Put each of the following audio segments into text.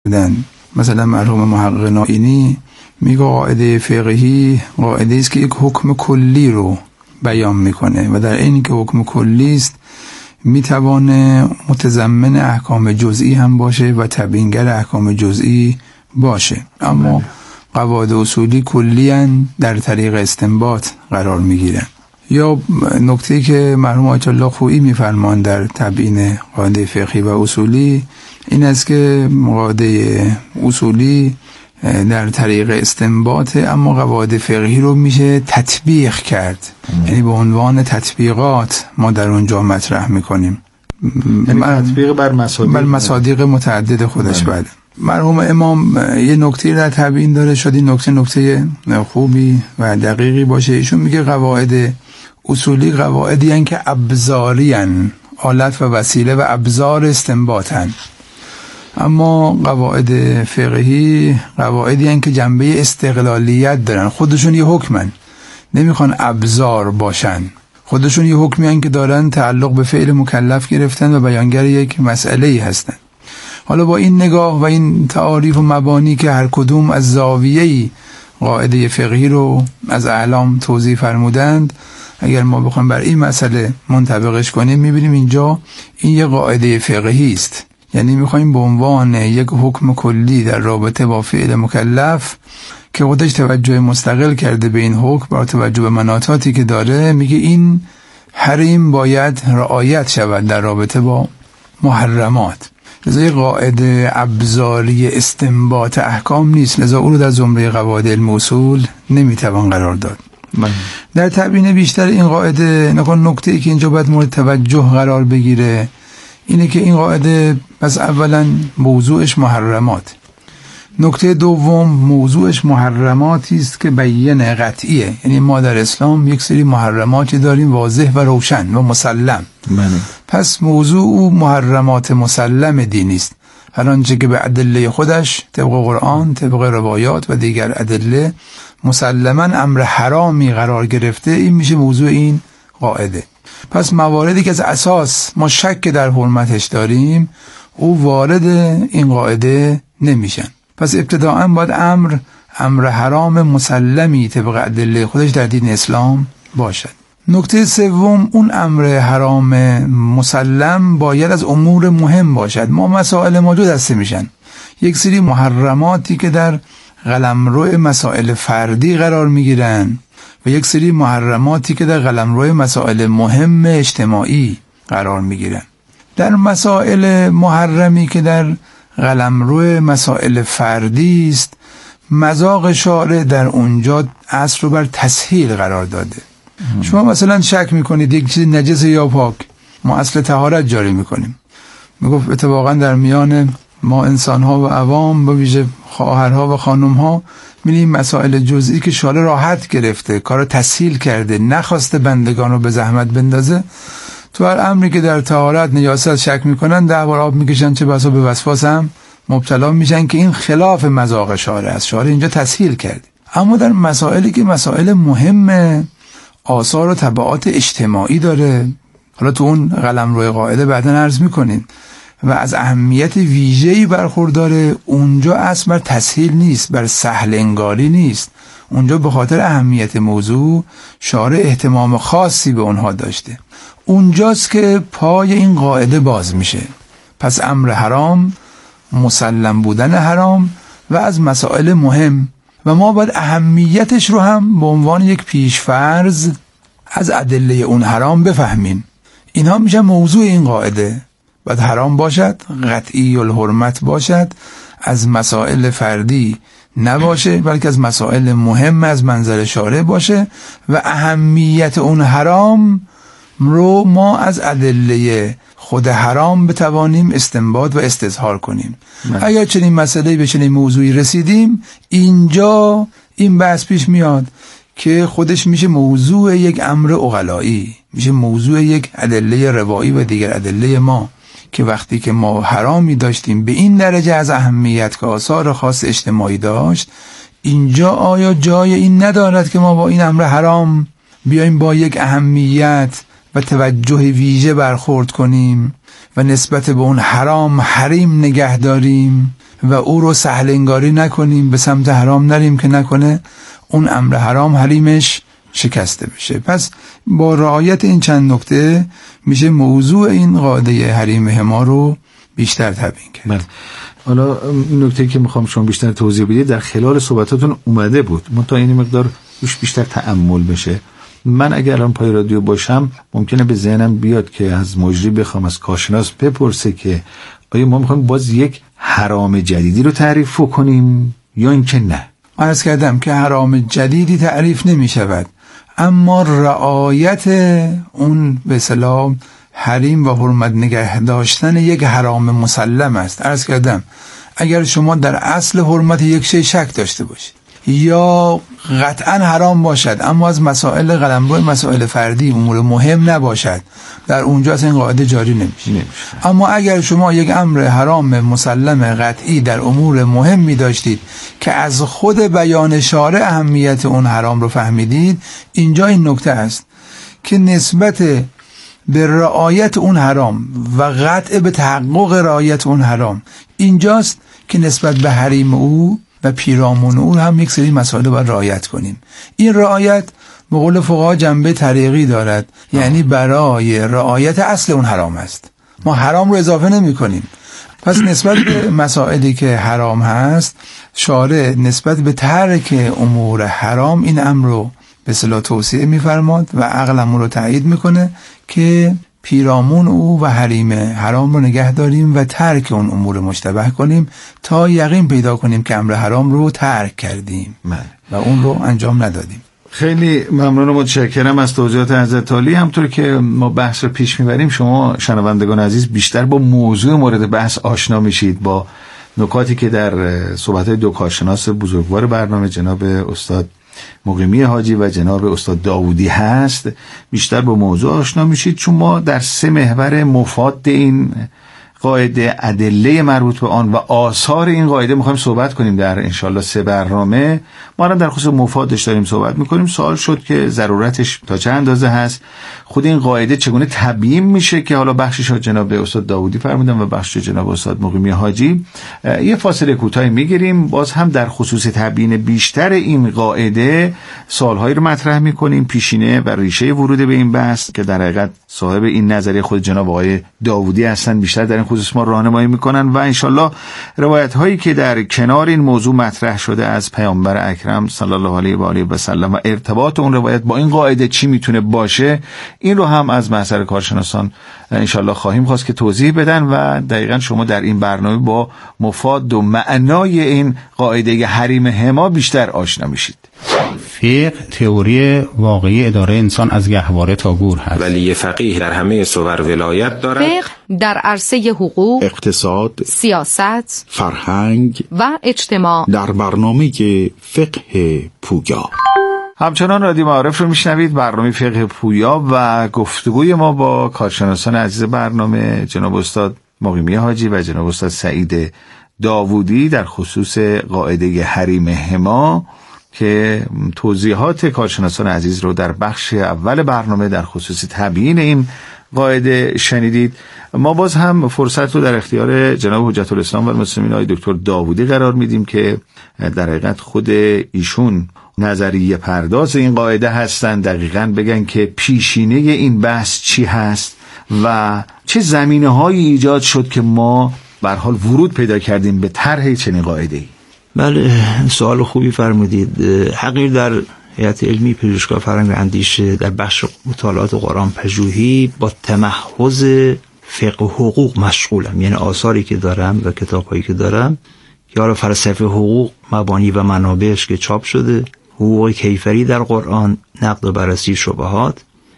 بودن. مثلا مرحوم محقق نائینی میگه قاعده فقهی قاعده است که یک حکم کلی رو بیان میکنه و در این که حکم کلی است میتوانه متضمن احکام جزئی هم باشه و تبیینگر احکام جزئی باشه، اما قواعد اصولی کلیاً در طریق استنباط قرار میگیرن. یا نکته‌ای که مرحوم آیت الله خویی میفرمان در تبیین قاعده فقهی و اصولی این است که قاعده اصولی در طریق استنباط، اما قواعد فقهی رو میشه تطبیق کرد، یعنی به عنوان تطبیقات ما در اونجا مطرح میکنیم، یعنی تطبیق بر مصادیق متعدد خودش. بعد مرحوم امام یه نکته در تبیین داره، شاید این نکته خوبی و دقیقی باشه. ایشون میگه قواعد اصولی قواعدی هستند که ابزاری هستند، آلت و وسیله و ابزار استنباط هستند، اما قواعد فقهی قواعدی هستند که جنبه استقلالیت دارن، خودشون یه حکمن، نمیخوان ابزار باشن، خودشون یه حکمی هستند که دارن تعلق به فعل مکلف گرفتن و بیانگر یک مسئله‌ای هستن. حالا با این نگاه و این تعاریف و مبانی که هر کدوم از زاویه‌ای قاعده فقهی رو از اعلام توضیح فرمودند، اگر ما بخوایم بر این مسئله منطبقش کنیم میبینیم اینجا این یه قاعده فقهی است، یعنی میخوایم به عنوان یک حکم کلی در رابطه با فعل مکلف که خودش توجه مستقل کرده به این حکم با توجه به مناطاتی که داره، میگه این حریم باید رعایت شود در رابطه با محرمات. لذا یک قاعده ابزاری استنباط احکام نیست، لذا او رو در زمره قواعد علم اصول نمیتوان قرار داد. در تبیین بیشتر این قاعده نکته ای که اینجا باید مورد توجه قرار بگیره اینه که این قاعده پس اولا موضوعش محرمات، نکته دوم موضوعش محرماتی است که بیان قطعیه، یعنی ما در اسلام یک سری محرماتی داریم واضح و روشن و مسلم. پس موضوع او محرمات مسلم دینی است، هر آنچه که به ادله خودش طبق قرآن، طبق روایات و دیگر ادله مسلماً امر حرامی قرار گرفته، این میشه موضوع این قاعده. پس مواردی که از اساس ما شک در حرمتش داریم او وارد این قاعده نمیشن. پس ابتداءً باید امر حرام مسلمی طبق ادله خودش در دین اسلام باشد. نکته سوم، اون امر حرام مسلم باید از امور مهم باشد. ما مسائل موجود دسته میشن، یک سری محرماتی که در قلمرو مسائل فردی قرار میگیرن و یک سری محرماتی که در قلمرو مسائل مهم اجتماعی قرار میگیرن. در مسائل محرمی که در قلمرو مسائل فردی است، مذاق شارع در اونجا اصل رو بر تسهیل قرار داده. شما مثلا شک میکنید یک چیز نجس یا پاک، ما اصل طهارت جاری میکنیم. میگفت اتفاقا در میان ما انسان‌ها و عوام با ویژه خواهرها و خانم‌ها می‌بینیم مسائل جزئی که شارع راحت گرفته، کارو تسهیل کرده، نخواسته بندگان رو به زحمت بندازه. تو هر امری که در طهارت نجاست شک میکنن 10 بار آب میکشن، چه بسا به وسواس هم مبتلا میشن که این خلاف مذاق شارع است. شارع اینجا تسهیل کرده. اما در مسائلی که مسائل مهمه، آثار و تبعات اجتماعی داره، حالا تو اون قلمرو قاعده بعداً عرض میکنین، و از اهمیت ویژه‌ای برخورداره، اونجا اصل بر تسهیل نیست، بر سهل انگاری نیست، اونجا به خاطر اهمیت موضوع شارع اهتمام خاصی به اونها داشته. اونجاست که پای این قاعده باز میشه. پس امر حرام، مسلم بودن حرام و از مسائل مهم، و ما باید اهمیتش رو هم به عنوان یک پیشفرض از ادله اون حرام بفهمیم. اینها میشه موضوع این قاعده. باید حرام باشد، قطعی الحرمت باشد، از مسائل فردی نباشه، بلکه از مسائل مهم از منظر شارع باشه و اهمیت اون حرام رو ما از ادله خود حرام بتوانیم استنباط و استظهار کنیم. اگر چنین مسئله به چنین موضوعی رسیدیم، اینجا این بحث پیش میاد که خودش میشه موضوع یک امر عقلایی، میشه موضوع یک ادله روایی و دیگر ادله ما، که وقتی که ما حرامی داشتیم به این درجه از اهمیت که آثار خاص اجتماعی داشت، اینجا آیا جای این ندارد که ما با این امر حرام بیایم با یک اهمیت و توجه ویژه برخورد کنیم و نسبت به اون حرام حریم نگه داریم و او رو سهل انگاری نکنیم، به سمت حرام نریم که نکنه اون امر حرام حریمش شکسته بشه. پس با رعایت این چند نکته میشه موضوع این قاعده حریم حما رو بیشتر تبیین کرد. حالا این نکته که میخوام شما بیشتر توضیح بدید در خلال صحبتاتون اومده بود، منتها این مقدار روش بیشتر تأمل بشه. من اگر الان پای رادیو باشم ممکنه به ذهنم بیاد که از مجری بخوام از کارشناس بپرسه که آیا ما میخوایم باز یک حرام جدیدی رو تعریف کنیم یا اینکه نه. عرض کردم که حرام جدیدی تعریف نمی شود، اما رعایت اون به اصطلاح حریم و حرمت نگه داشتن یک حرام مسلم است. عرض کردم اگر شما در اصل حرمت یک شی شک داشته باشید یا قطعا حرام باشد اما از مسائل قلمرو مسائل فردی امور مهم نباشد، در اونجا اصلا این قاعده جاری نمیشه. اما اگر شما یک امر حرام مسلم قطعی در امور مهمی داشتید که از خود بیان شارع اهمیت اون حرام رو فهمیدید، اینجا این نکته است که نسبت به رعایت اون حرام و قطع به تحقق رعایت اون حرام اینجاست که نسبت به حریم او و پیرامون او هم یک سری مسائل باید رعایت کنیم. این رعایت به قول فقها جنبه طریقی دارد، یعنی برای رعایت اصل اون حرام است، ما حرام رو اضافه نمی کنیم. پس نسبت به مسائلی که حرام هست شارع نسبت به ترک امور حرام این امر رو به اصطلاح توصیه می‌فرماد و عقلمون رو تایید میکنه که پیرامون او و حریم حرام رو نگه داریم و ترک اون امور مشتبه کنیم تا یقین پیدا کنیم که امر حرام رو ترک کردیم و اون رو انجام ندادیم. خیلی ممنون و متشکرم از توضیحات حضرت عالی. همطور که ما بحث رو پیش میبریم شما شنوندگان عزیز بیشتر با موضوع مورد بحث آشنا میشید، با نکاتی که در صحبت‌های دو کارشناس بزرگوار برنامه جناب استاد مقیمی حاجی و جناب استاد داوودی هست بیشتر با موضوع آشنا میشید، چون ما در 3 محور مفاد این قاعده، ادله مربوط به آن و آثار این قاعده میخوایم صحبت کنیم در انشالله 3 برنامه. ما هم در خصوص مفادش داریم صحبت میکنیم. سوال شد که ضرورتش تا چه اندازه هست، خود این قاعده چگونه تبیین میشه که حالا بخشش جناب استاد داوودی فرمودن و بخشش جناب استاد مقیمی حاجی. یه فاصله کوتاهی میگیریم، باز هم در خصوص تبیین بیشتر این قاعده سوالهایی رو مطرح میکنیم، پیشینه و ریشه ورود به این بحث که در حقیقت صاحب این نظریه خود جناب آقای داوودی هستن بیشتر در این خصوص ما راهنمایی میکنن و انشالله روایت هایی که در کنار این موضوع مطرح شده از پیامبر اکرم صلی الله علیه و آله و سلم و ارتباط اون روایت با این قاعده چی میتونه باشه، این رو هم از محضر کارشناسان انشالله خواهیم خواست که توضیح بدن و دقیقاً شما در این برنامه با مفاد و معنای این قاعده حریم حما بیشتر آشنا میشید. فقه تئوری واقعی اداره انسان از گهواره تا گور هست. ولی فقیه در همه صور ولایت دارد. فقه در عرصه حقوق، اقتصاد، سیاست، فرهنگ و اجتماع در برنامه فقه پویا. همچنان رادیو معارف رو میشنوید، برنامه فقه پویا و گفتگوی ما با کارشناسان عزیز برنامه جناب استاد مقیمی حاجی و جناب استاد سعید داوودی در خصوص قاعده حریم حما که توضیحات کارشناسان عزیز رو در بخش اول برنامه در خصوص تبیین این قاعده شنیدید. ما باز هم فرصت رو در اختیار جناب حجت الاسلام و المسلمین آقای دکتر داوودی قرار میدیم که در حقیقت خود ایشون نظریه پرداز این قاعده هستن، دقیقاً بگن که پیشینه این بحث چی هست و چه زمینه‌هایی ایجاد شد که ما به هر حال ورود پیدا کردیم به طرح چنین قاعده‌ای. بله، سوال خوبی فرمودید. حقیر در هیئت علمی پژوهشگاه فرهنگ و اندیشه در بخش مطالعات قرآن پژوهی با تمحض فقه حقوق مشغولم، یعنی آثاری که دارم و کتاب‌هایی که دارم که حالا فلسفه حقوق مبانی و منابعش که چاپ شده، حقوق کیفری در قرآن، نقد و بررسی شبهات.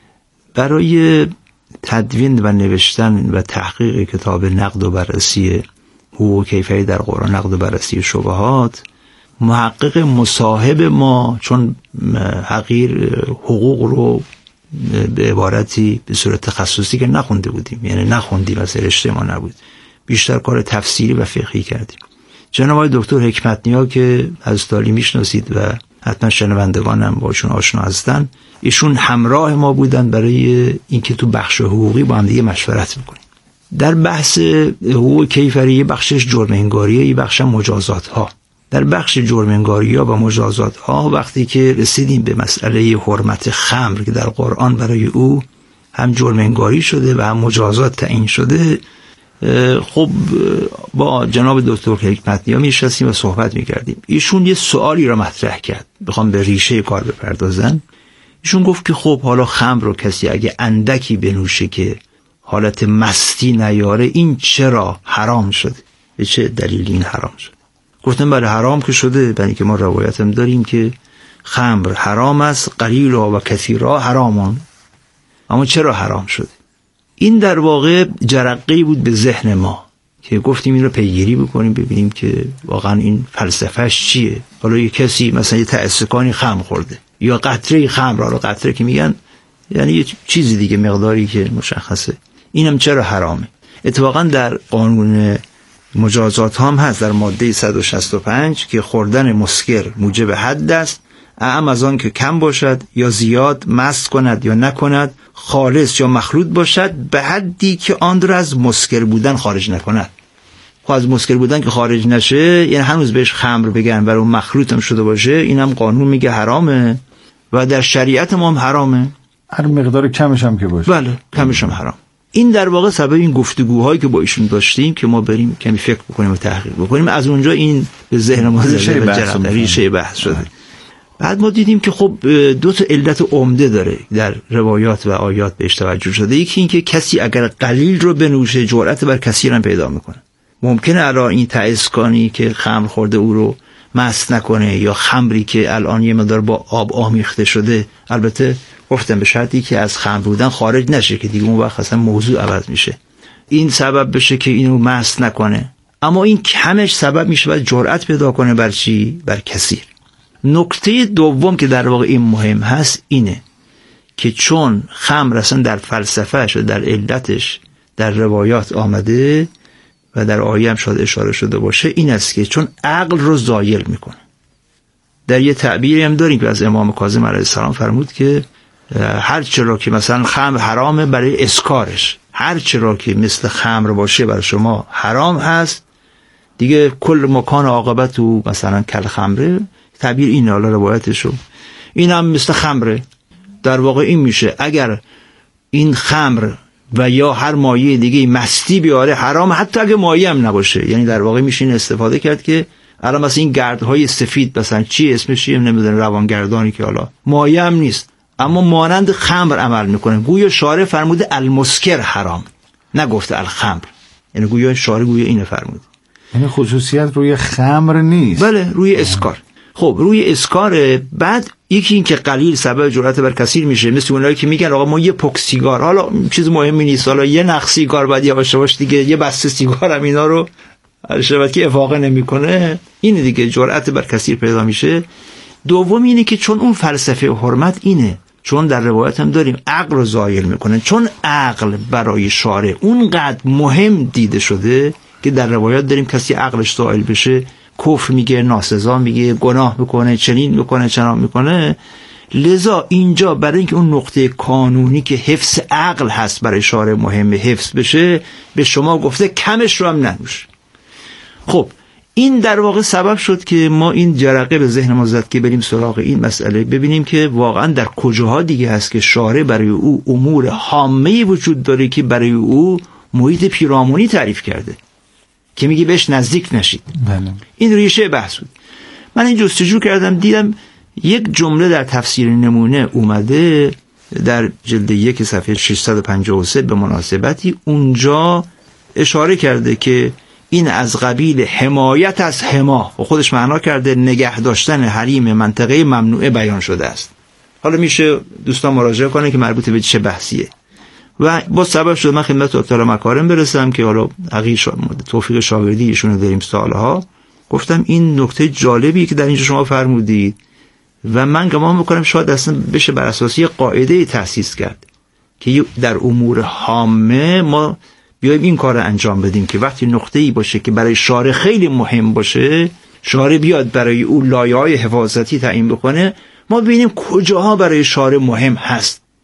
برای تدوین و نوشتن و تحقیق کتاب نقد و بررسی حقوق کیفری در قرآن، نقد و بررسی شبهات، محقق مصاحب ما، چون حقیر حقوق رو به عبارتی به صورت تخصصی که نخونده بودیم، یعنی نخوندیم از رشته ما نبود، بیشتر کار تفسیری و فقهی کردیم. جناب آقای دکتر حکمت نیا که از تالی میشناسید و حتما شنوندگانم باشون آشنا هستن، ایشون همراه ما بودن برای اینکه تو بخش حقوقی با هم دیگه مشورت میکنیم. در بحث حقوق کیفری بخشش جرم انگاریه، یه بخش مجازات ها. در بخش جرم انگاری ها و مجازات ها وقتی که رسیدیم به مسئله حرمت خمر که در قرآن برای او هم جرم انگاری شده و هم مجازات تعیین شده، خب با جناب دکتر حکمت‌نیا میشستیم و صحبت میکردیم. ایشون یه سوالی را مطرح کرد، بخوام به ریشه کار بپردازن. ایشون گفت که خب حالا خمر رو کسی اگه اندکی بنوشه که حالت مستی نیاره، این چرا حرام شده؟ به چه دلیلی این حرام شده؟ گفتم بله حرام که شده، برای که ما روایت هم داریم که خمر حرام است، قلیلها و کثیرها حرامون. اما چرا حرام شده؟ این در واقع جرقه‌ای بود به ذهن ما که گفتیم این رو پیگیری بکنیم، ببینیم که واقعا این فلسفهش چیه. حالا یه کسی مثلا یه تأسکانی خمر خورده یا قطره خمر، حالا قطره که میگن یعنی یه چیزی دیگه، مقداری که مشخصه، اینم چرا حرامه؟ اتفاقا در قانون مجازات هم هست، در ماده 165 که خوردن مسکر موجب حد است، اعم از آن که کم باشد یا زیاد، مست کند یا نکند، خالص یا مخلوط باشد، به حدی که آن را از مسکر بودن خارج نکند. خب از مسکر بودن که خارج نشه یعنی هنوز بهش خمر بگن و اون مخلوط هم شده باشه، اینم قانون میگه حرامه و در شریعت ما هم حرامه. هر مقدار کمش هم که باشه. بله کمش هم حرام. این در واقع سبب این گفتگوهایی که با ایشون داشتیم که ما بریم کمی فکر بکنیم و تحقیق بکنیم، از اونجا این به ذهن ما ریشه بحث شده. بعد ما دیدیم که خب دو تا علت عمده داره در روایات و آیات بهش توجه شده. یکی این که کسی اگر قلیل رو بنوشه جرأت بر کثیر هم پیدا میکنه. ممکنه الان این تأسکانی که خمر خورده او رو مست نکنه، یا خمری که الان یه مقدار با آب آمیخته شده، البته گفتم به شرطی که از خمر بودن خارج نشه که دیگه اون وقت اصلا موضوع عوض میشه، این سبب بشه که اینو مست نکنه. اما این کمش سبب میشه باید جرأت پیدا کنه بر چی؟ بر کثیر. نکته دوم که در واقع این مهم هست اینه که چون خمر اصلا در فلسفهش و در علتش در روایات آمده و در آیه هم شاید اشاره شده باشه، این است که چون عقل رو زایل میکنه. در یه تعبیری هم داریم که از امام کاظم علیه السلام فرمود که هر چرا که مثلا خمر حرامه برای اسکارش، هر چرا که مثل خمر باشه برای شما حرام هست، دیگه کل مکان عاقبت و مثلا کل خمره، تعبیر این حالا روایتشو، این هم مثل خمره. در واقع این میشه اگر این خمر و یا هر مایه دیگه مستی بیاره حرام، حتی اگه مایه هم نباشه. یعنی در واقع میشه این استفاده کرد که الان مثلا این گردهای سفید مثلا چی اسمش چیه نمیدونم، روانگردانی که حالا مایه هم نیست اما مانند خمر عمل میکنه، گویا شارع فرموده المسکر حرام، نگفته الخمر. یعنی گویا شارع گویا اینو فرموده، یعنی خصوصیت روی خمر نیست، بله روی اسکار. خب روی اسکار. بعد یکی این که قلیل سبب جرأت بر کثیر میشه، مثل اونایی که میگن آقا ما یه پک سیگار، حالا چیز مهمی نیست، حالا یه نخ سیگار بعد یواش یواش دیگه یه بسته سیگار هم اینا رو شبت که افاقه نمیکنه، این دیگه جرأت بر کثیر پیدا میشه. دوم اینه که چون اون فلسفه حرمت اینه، چون در روایت هم داریم عقل رو زایل میکنه، چون عقل برای شارع اونقدر مهم دیده شده که در روایت داریم کسی عقلش زایل بشه کفر میگه، ناسزا میگه، گناه میکنه، چنین میکنه، چنان میکنه. لذا اینجا برای اینکه اون نقطه قانونی که حفظ عقل هست برای شارع مهم حفظ بشه، به شما گفته کمش رو هم ننوش. خب این در واقع سبب شد که ما این جرقه به ذهن ما زد که بریم سراغ این مسئله، ببینیم که واقعا در کجاها دیگه هست که شارع برای او امور حامه‌ای وجود داره که برای او محیط پیرامونی تعریف کرده که میگه بهش نزدیک نشید. بله. این ریشه بحث بود. من این جستجو کردم، دیدم یک جمله در تفسیر نمونه اومده در جلد 1 صفحه 653 به مناسبتی، اونجا اشاره کرده که این از قبیل حمایت از حما، و خودش معنا کرده نگه داشتن حریم منطقه ممنوعه بیان شده است. حالا میشه دوستان مراجعه کنه که مربوط به چه بحثیه و با سبب شد من خدمت دکتر مکارم برسم که حالا توفیق شاگردی ایشونو داریم سالها. گفتم این نکته جالبی که در اینجا شما فرمودید و من گمان میکنم شاید اصلا بشه بر اساسی قاعده تأسیس کرد که در امور حامه ما بیایم این کار رو انجام بدیم که وقتی نقطه‌ای باشه که برای شارع خیلی مهم باشه، شارع بیاد برای او لایه‌های حفاظتی تعیین بکنه، ما ببینیم کجاها برای شارع مهم هست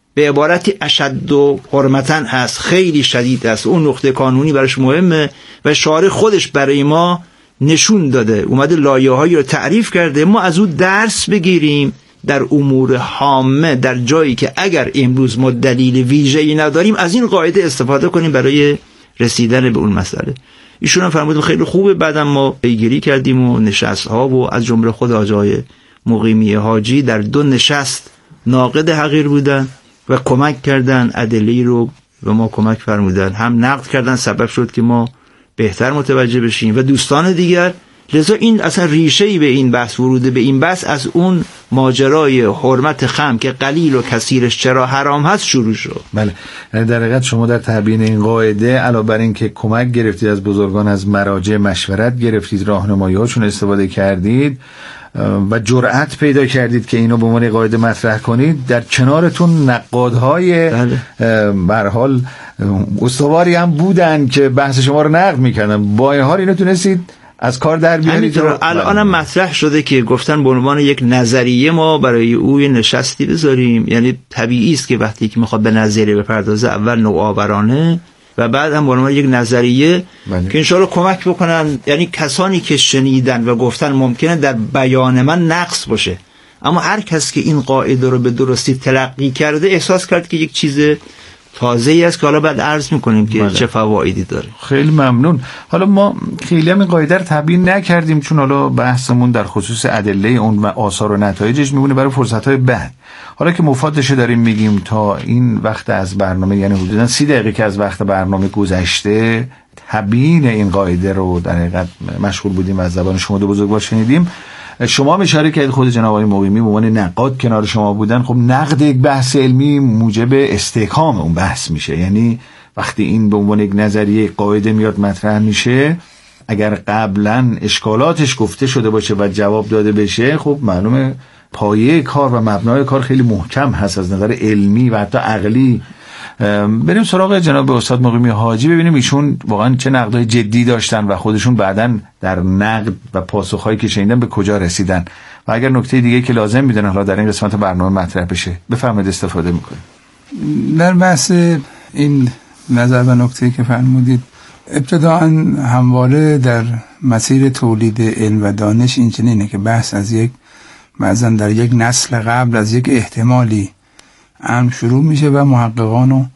به عبارتی اشد و حرمتن هست، خیلی شدید است، اون نقطه قانونی براش مهمه و شارع خودش برای ما نشون داده، اومده لایه‌هایی رو تعریف کرده، ما از اون درس بگیریم در امور هامه، در جایی که اگر امروز ما دلیل ویژه‌ای نداریم از این قاعده استفاده کنیم برای رسیدن به اون مسئله. ایشون هم فرمودن خیلی خوبه. بعدم ما پیگیری کردیم و نشست‌ها و از جمله خود آقای مقیمی حاجی در 2 نشست ناقد حقیر بودن و کمک کردن ادله رو و ما کمک فرمودن، هم نقد کردن، سبب شد که ما بهتر متوجه بشیم و دوستان دیگر. لذا این اصلا ریشه‌ای به این بحث، ورود به این بحث از اون ماجرای حرمت خمر که قلیل و کثیرش چرا حرام هست شروع شد. بله، در حقیقت شما در تبیین این قاعده علاوه بر این که کمک گرفتید از بزرگان، از مراجع مشورت گرفتید، راهنمایی‌هاشون استفاده کردید و جرأت پیدا کردید که اینو به عنوان قاعده مطرح کنید، در کنارتون نقادهای به هر حال استواری هم بودن که بحث شما رو نقد می‌کردن. با این حال اینو تونستید از کار در بیارید. الانم مطرح شده که گفتن به عنوان یک نظریه ما برای او نشستی بذاریم. یعنی طبیعی است که وقتی که میخواد به نظریه بپردازه اول نوآورانه و بعد هم به عنوان یک نظریه که انشاءالله کمک بکنن. یعنی کسانی که شنیدن و گفتن ممکنه در بیان من نقص باشه، اما هر کس که این قاعده رو به درستی تلقی کرده احساس کرد که یک چیز تازه‌ای است که حالا بعد عرض می‌کنیم که چه فوایدی داره. خیلی ممنون. حالا ما خیلی هم این قاعده رو تبیین نکردیم چون حالا بحثمون در خصوص ادله اون و آثار و نتایجش میمونه برای فرصت‌های بعد. حالا که مفادش داریم میگیم تا این وقت از برنامه، یعنی حدوداً 30 دقیقه که از وقت برنامه گذشته، تبیین این قاعده رو در حقیقت مشغول بودیم و از زبان شما 2 بزرگوار شنیدیم. شما هم اشاره کردید خود جناب آقای مقیمی به عنوان نقاد کنار شما بودن. خب نقد یک بحث علمی موجب استحکام اون بحث میشه. یعنی وقتی این به عنوان یک نظریه قاعده میاد مطرح میشه، اگر قبلا اشکالاتش گفته شده باشه و جواب داده بشه، خب معلومه پایه کار و مبنای کار خیلی محکم هست از نظر علمی و حتی عقلی. بریم سراغ جناب استاد مقیمی حاجی ببینیم ایشون واقعا چه نقدهای جدی داشتن و خودشون بعداً در نقد و پاسخهایی که شنیدن به کجا رسیدن و اگر نکته دیگه که لازم میدونن حالا در این قسمت برنامه مطرح بشه بفرمایید استفاده میکنیم. در بحث این نظر و نکته که فرمودید، ابتداءً همواره در مسیر تولید علم و دانش این چنینه که بحث از یک مثلا در یک نسل قبل از یک احتمالی شروع میشه و محققان و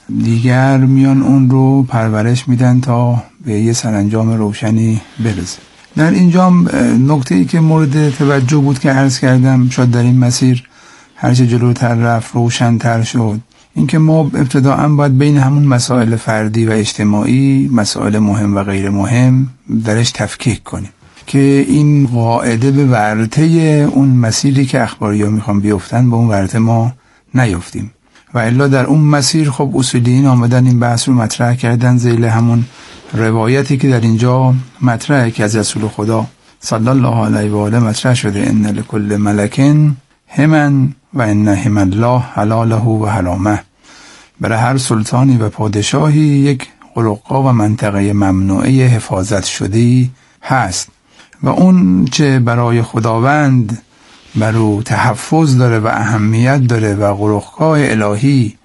دیگر میان اون رو پرورش میدن تا به یه سرانجام روشنی برسه. در اینجا نکته‌ای که مورد توجه بود که عرض کردم، شاید در این مسیر هرچه جلوتر رفت روشن‌تر شد، اینکه ما ابتداءً باید بین همون مسائل فردی و اجتماعی، مسائل مهم و غیر مهم درش تفکیک کنیم که این قاعده به ورطه اون مسیری که اخباری‌ها میخوان بیفتن به اون ورطه ما نیفتیم. و الا در اون مسیر خب اصولیین آمدن این بحث رو مطرح کردن ذیل همون روایتی که در اینجا مطرحه که از رسول خدا صلی الله علیه و آله مطرح شده، ان لکل ملکن همن و ان هم الله حلاله و حرامه. برای هر سلطانی و پادشاهی یک قلقا و منطقه ممنوعه حفاظت شده‌ای هست و اون چه برای خداوند برو تحفظ داره و اهمیت داره و قلقگاه الهی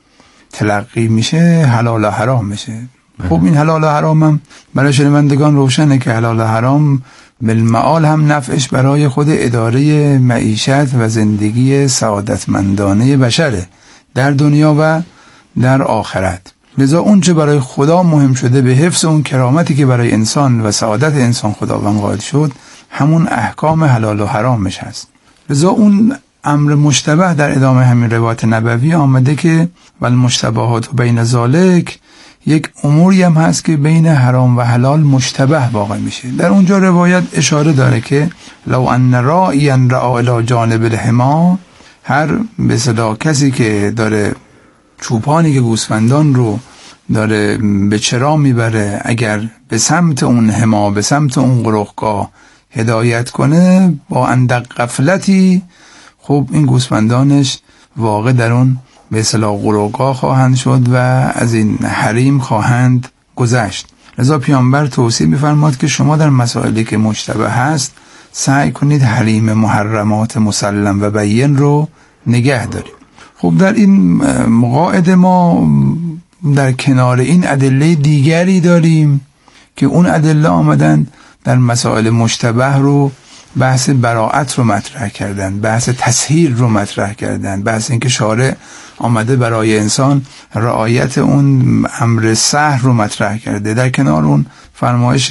تلقی میشه حلال و حرام میشه. خب این حلال و حرام هم برای شنوندگان روشنه که حلال و حرام بالمعال هم نفعش برای خود اداره معیشت و زندگی سعادتمندانه بشره در دنیا و در آخرت. لذا اون چه برای خدا مهم شده به حفظ اون کرامتی که برای انسان و سعادت انسان خداوند قائل شد، همون احکام حلال و حرامش هست. لذا اون امر مشتبه در ادامه همین روایت نبوی آمده که والمشتبهات بین ذالک، یک اموری هم هست که بین حرام و حلال مشتبه واقع میشه. در اونجا روایت اشاره داره که لو ان راعیا رعا الی جانب الحما، هر به صدا کسی که داره چوپانی که گوسفندان رو داره به چرا میبره، اگر به سمت اون حما، به سمت اون قرقگاه هدایت کنه با اندک غفلتی، خب این گوسفندانش واقع در اون به اصطلاح قرقگاه خواهند شد و از این حریم خواهند گذشت. لذا پیامبر توصیه می‌فرماد که شما در مسائلی که مشتبه هست سعی کنید حریم محرمات مسلم و بین رو نگه دارید. خب در این قاعده ما در کنار این ادله دیگری داریم که اون ادله آمدن در مسائل مشتبه رو بحث براءت رو مطرح کردن، بحث تسهیل رو مطرح کردن، بحث اینکه شارع آمده برای انسان رعایت اون امر سهل رو مطرح کرده. در کنار اون فرمایش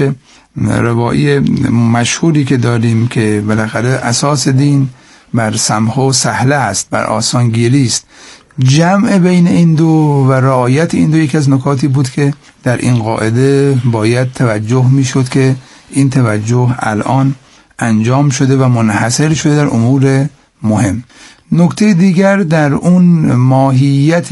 روایی مشهوری که داریم که بالاخره اساس دین بر سمح و سهله است، بر آسانگیری است. جمع بین این دو و رعایت این دو یکی از نکاتی بود که در این قاعده باید توجه می شد که این توجه الان انجام شده و منحصر شده در امور مهم. نکته دیگر در اون ماهیت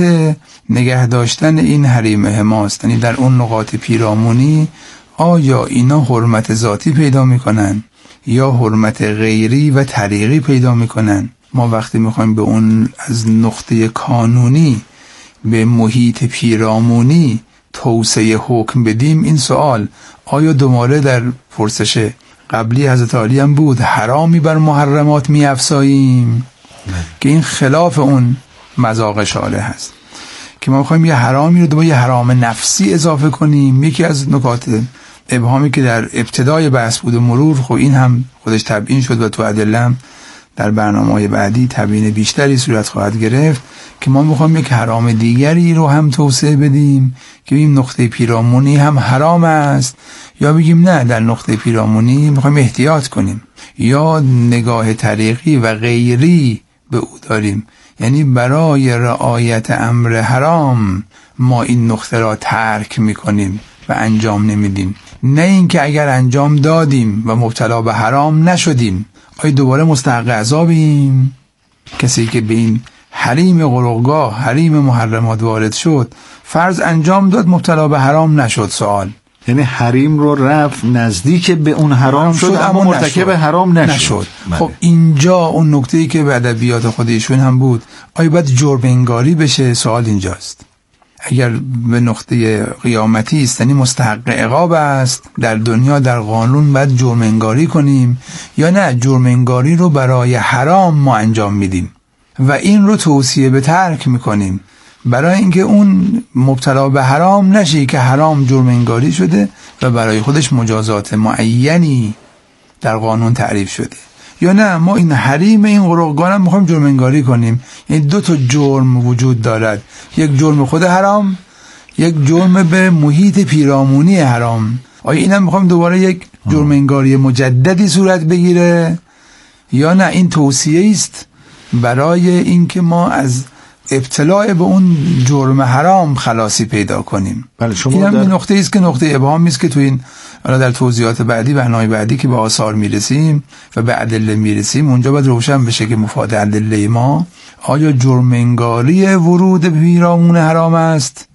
نگه داشتن این حریم حماست، یعنی در اون نقاط پیرامونی آیا اینا حرمت ذاتی پیدا میکنن یا حرمت غیری و طریقی پیدا میکنن. ما وقتی میخوایم به اون از نقطه کانونی به محیط پیرامونی توسعه حکم بدیم، این سوال آیا دوباره در پرسش قبلی حضرت علی هم بود حرامی بر محرمات میافزاییم که این خلاف اون مذاق شارع هست که ما میخوایم یه حرامی رو دوباره یه حرام نفسی اضافه کنیم. یکی از نکات ابهامی که در ابتدای بحث بود و مرور، خب این هم خودش تبیین شد و تو ادله در برنامه‌های بعدی تبیین بیشتری صورت خواهد گرفت که ما میخوایم یک حرام دیگری رو هم توسعه بدیم که این نقطه پیرامونی هم حرام است، یا بگیم نه در نقطه پیرامونی میخوایم احتیاط کنیم، یا نگاه طریقی و غیری به او داریم، یعنی برای رعایت امر حرام ما این نقطه را ترک میکنیم و انجام نمیدیم، نه اینکه اگر انجام دادیم و مبتلا به حرام نشدیم آیا دوباره مستحق عذابیم. کسی که به این حریم قرقگاه، حریم محرمات وارد شد، فرض انجام داد، مبتلا به حرام نشد، سوال یعنی حریم رو رفت نزدیک به اون حرام شد اما مرتکب حرام نشد. خب اینجا اون نکته‌ای که به ادبیات خودشون هم بود، آیا باید جرم انگاری بشه؟ سوال اینجاست. اگر به نقطه قیامتی است یعنی مستحق عقاب است، در دنیا در قانون باید جرم انگاری کنیم، یا نه جرم انگاری رو برای حرام ما انجام میدیم و این رو توصیه به ترک میکنیم برای اینکه اون مبتلا به حرام نشه که حرام جرم انگاری شده و برای خودش مجازات معینی در قانون تعریف شده، یا نه ما این حریم این قرقگاه هم میخوایم جرم انگاری کنیم. یعنی دو تا جرم وجود دارد، یک جرم خود حرام، یک جرم به محیط پیرامونی حرام. آیا این هم میخوایم دوباره یک جرم انگاری مجددی صورت بگیره، یا نه این توصیه است برای اینکه ما از ابتلاع به اون جرم حرام خلاصی پیدا کنیم. بله، شما این هم این نقطه است که نقطه ابهامی است که تو این در توضیحات بعدی، برنامه بعدی که به آثار میرسیم و به ادله میرسیم، اونجا باید روشن بشه که مفاد ادله ما آیا جرم انگاری ورود به پیرامون حرام است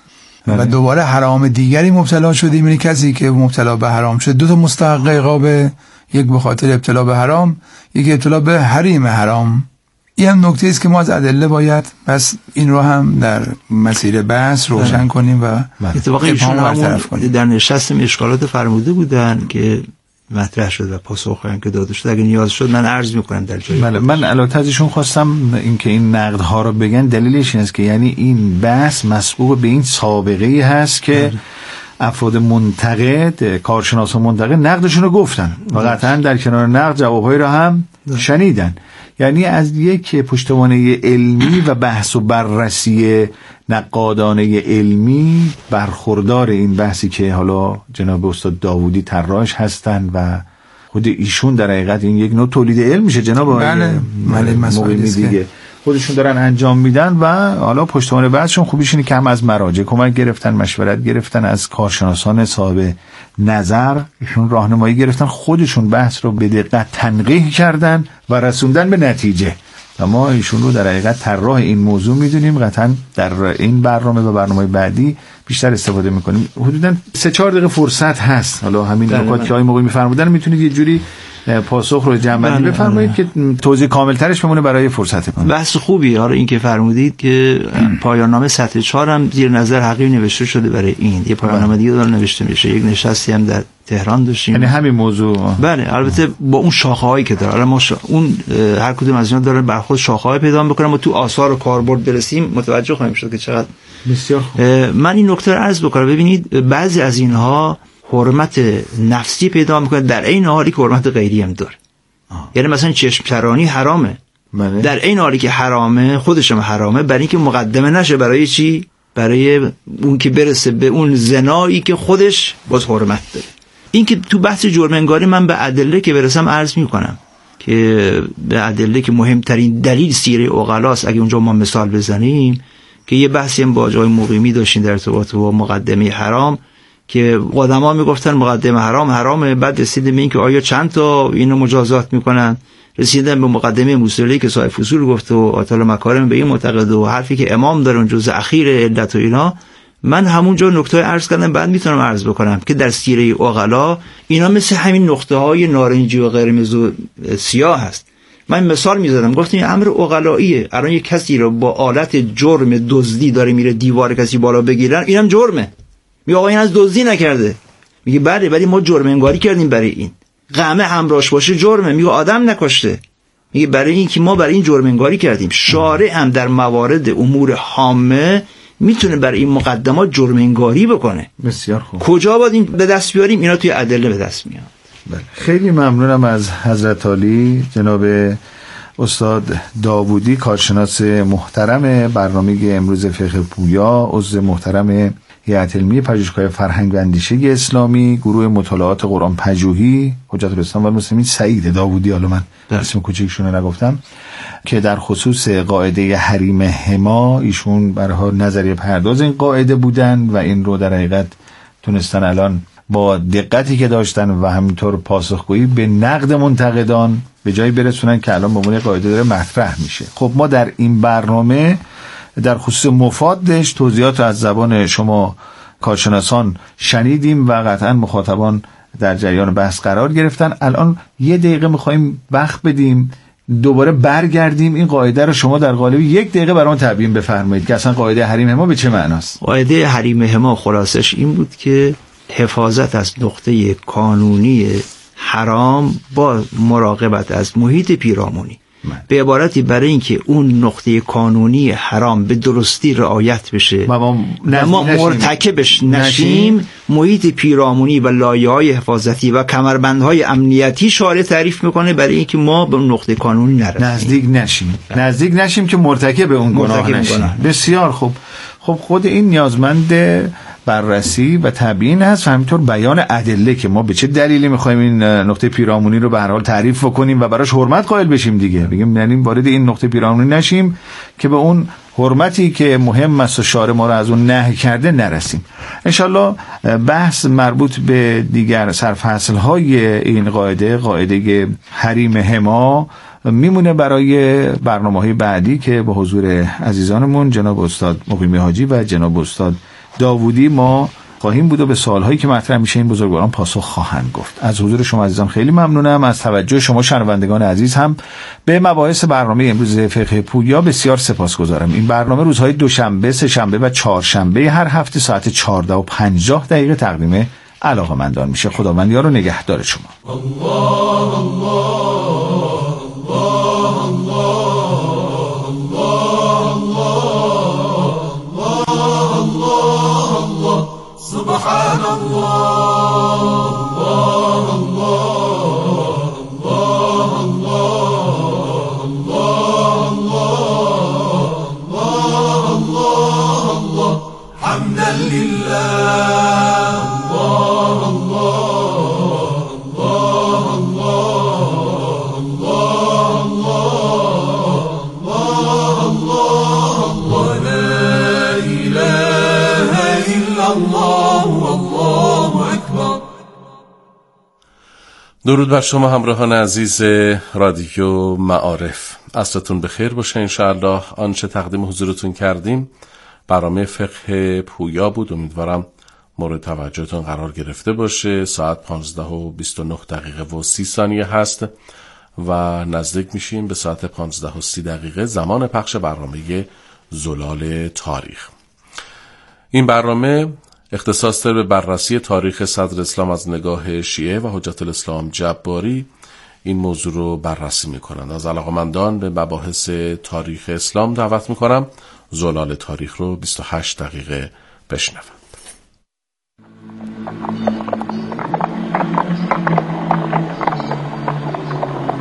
و دوباره حرام دیگری مبتلا شدیم. یعنی کسی که مبتلا به حرام شد دو تا مستحق عقابه، یک به خاطر ابتلا به حرام، یک ابتلا به حریم حرام. این هم نکته است که ما از ادله باید پس این رو هم در مسیر بحث روشن کنیم و اتفاقا ایشون همون در نشستم اشکالات فرموده بودن که مطرح شد و پاسخ هم که داده شد. اگه نیاز شد من عرض میکنم در جای. بله، من البته ازشون خواستم اینکه این نقدها رو بگن. دلیلش این است که یعنی این بحث مسبوق به این سابقه‌ای هست که افراد منتقد، کارشناسان منتقد نقدشون رو گفتن و قطعا در کنار نقد جوابهایی رو هم شنیدن. یعنی از یک پشتوانه علمی و بحث و بررسی نقادانه علمی برخوردار این بحثی که حالا جناب استاد داوودی طراحش هستن و خود ایشون در حقیقت این یک نوع تولید علم میشه جناب. بله، مسائلی دیگه خودشون دارن انجام میدن و حالا پشتوانه بحثشون خوبیش اینه که هم از مراجع کمک گرفتن، مشورت گرفتن، از کارشناسان صاحب نظر ایشون راهنمایی گرفتن، خودشون بحث رو به دقت تنقیح کردن و رسوندن به نتیجه. و ما ایشون رو در حقیقت طراح این موضوع میدونیم. قطعا در این برنامه و برنامه بعدی بیشتر استفاده میکنیم. حدوداً 3-4 دقیقه فرصت هست. حالا همین نکاتی که آقای موقعی میفرمودن میتونید یه جوری پاسخ رو جمع‌بندی بفرمایید که توضیح کاملترش بمونه برای فرصت ما. بحث خوبی. حالا این که فرمودید که پایان نامه سطح 4 هم زیر نظر حقیقی نوشته شده برای این. یه پایان نامه دیگه داره نوشته میشه. یک نشستی هم در تهران داشتیم. یعنی همین موضوع. بله، البته با اون شاخه‌هایی که داره. حالا ما اون هر کدوم از اینا داره بر خود شاخه‌های پیدا می‌کنه. ما تو آثار و کاربرد برسیم متوجه خواهیم شد که چقدر بسیار خوب. من این نکته رو عرض بکنم. ببینید بعضی از اینها حرمت نفسی پیدا می‌کنه در عین حالی که حرمت غیری هم داره. یعنی مثلا چشم چرانی حرامه. بله. در عین حالی که حرامه، خودش هم حرامه، برای اینکه مقدمه نشه برای چی؟ برای اون که برسه به اون زنایی که خودش باز حرمت داره. این که تو بحث جرم انگاری من به ادله که برسم عرض میکنم که به ادله که مهمترین دلیل سیره عقلاست. اگه اونجا ما مثال بزنیم که یه بحثی هم با آقای مقیمی داشتیم در ارتباط با مقدمه حرام که قدما میگفتن مقدمه حرام حرامه، بعد رسیدیم به این که آیا چند تا اینو مجازات میکنن، رسیدن به مقدمه موصلی که صاحب فصول گفت و آتال مکارم به این معتقد و حرفی که امام داره اون جزء اخیر علت و اینا. من همونجا نکته عرض کردم، بعد میتونم عرض بکنم که در سیره عقلا اینا مثل همین نقطه های نارنجی و قرمز و سیاه هست. من مثال میزدم، گفتم این امر عقلاییه. الان یک کسی رو با آلت جرم دزدی داره میره دیوار کسی بالا بگیرن، اینم جرمه. میگه آقا این از دزدی نکرده، میگه بله ولی ما جرم انگاری کردیم برای این. قمه همراهش باشه جرمه، میگه آدم نکشته، میگه برای این که ما برای این جرم انگاری کردیم. شارع هم در موارد امور عامه میتونه برای این مقدمات جرم انگاری بکنه. بسیار خوب. کجا باید این به دست بیاریم؟ اینا توی ادله به دست میاد. بله. خیلی ممنونم از حضرت عالی جناب استاد داوودی، کارشناس محترم برنامه امروز فقه پویا، عضو محترم هیئت علمی پژوهشگاه فرهنگ و اندیشه اسلامی، گروه مطالعات قرآن پژوهی حجت الاسلام و المسلمین، سعید داوودی، حالا من اسم کوچیکشون رو نگفتم، که در خصوص قاعده حریم حما ایشون برای نظریه پرداز این قاعده بودن و این رو در حقیقت تونستن الان با دقتی که داشتن و همینطور پاسخگویی به نقد منتقدان به جایی برسونن که الان به عنوان قاعده داره مطرح میشه. خب ما در این برنامه در خصوص مفادش توضیحات از زبان شما کارشناسان شنیدیم و قطعا مخاطبان در جریان بحث قرار گرفتن. الان یه دقیقه میخوایم وقت بدیم دوباره برگردیم این قاعده رو شما در قالب 1 دقیقه برام تبیین بفرمایید که اصلا قاعده حریم حما به چه معناست. قاعده حریم حما خلاصش این بود که حفاظت از نقطه کانونی حرام با مراقبت از محیط پیرامونی. به عبارتی برای اینکه اون نقطه کانونی حرام به درستی رعایت بشه و ما مرتکبش نشیم، محیط پیرامونی و لایه‌های حفاظتی و کمربندهای امنیتی شارع تعریف میکنه برای اینکه ما به اون نقطه کانونی نرسیم، نزدیک نشیم که مرتکب اون گناه نشیم. بسیار خوب. خب خود این نیازمند بررسی و تبیین هست و همینطور بیان ادله که ما به چه دلیلی میخوایم این نقطه پیرامونی رو به هر حال تعریف بکنیم و براش حرمت قائل بشیم دیگه. بگیم یعنی وارد این نقطه پیرامونی نشیم که به اون حرمتی که مهم است و شارع ما رو از اون نهی کرده نرسیم. انشالله بحث مربوط به دیگر سرفصل‌های این قاعده حریم حما میمونه برای برنامه‌های بعدی که با حضور عزیزانمون جناب استاد مقیمی حاجی و جناب استاد داوودی ما خواهیم بود و به سوالهایی که مطرح میشه این بزرگواران پاسخ خواهند گفت. از حضور شما عزیزان خیلی ممنونم. از توجه شما شنوندگان عزیز هم به مباحث برنامه امروز فقه پویا بسیار سپاسگزارم. این برنامه روزهای دوشنبه، سه‌شنبه و چهارشنبه هر هفته ساعت 14:50 تقدیم علاقه‌مندان میشه. خداوند یار و نگهدار شما. الله سبحان الله الله الله الله الله الله الله الله حمدا لله الله الله الله الله الله الله الله لا إله إلا الله والله أكبر. درود بر شما همراهان عزیز رادیو معارف، عصرتون بخیر باشه انشاءالله. آنچه تقدیم حضورتون کردیم برنامه فقه پویا بود. امیدوارم مورد توجهتون قرار گرفته باشه. ساعت 15:29 هست و نزدیک میشیم به ساعت 15:30 زمان پخش برنامه زلال تاریخ. این برنامه اختصاص داره به بررسی تاریخ صدر اسلام از نگاه شیعه و حجت الاسلام جباری. این موضوع رو بررسی میکنند. از علاقه‌مندان به مباحث تاریخ اسلام دعوت میکنم زلال تاریخ رو 28 دقیقه بشنوند.